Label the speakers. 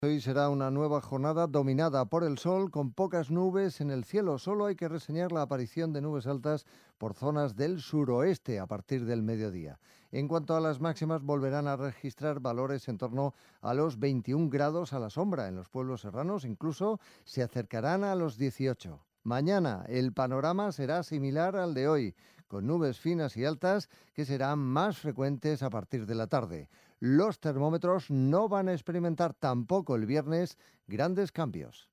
Speaker 1: Hoy será una nueva jornada dominada por el sol con pocas nubes en el cielo. Solo hay que reseñar la aparición de nubes altas por zonas del suroeste a partir del mediodía. En cuanto a las máximas, volverán a registrar valores en torno a los 21 grados a la sombra. En los pueblos serranos incluso se acercarán a los 18. Mañana el panorama será similar al de hoy, con nubes finas y altas que serán más frecuentes a partir de la tarde. Los termómetros no van a experimentar tampoco el viernes grandes cambios.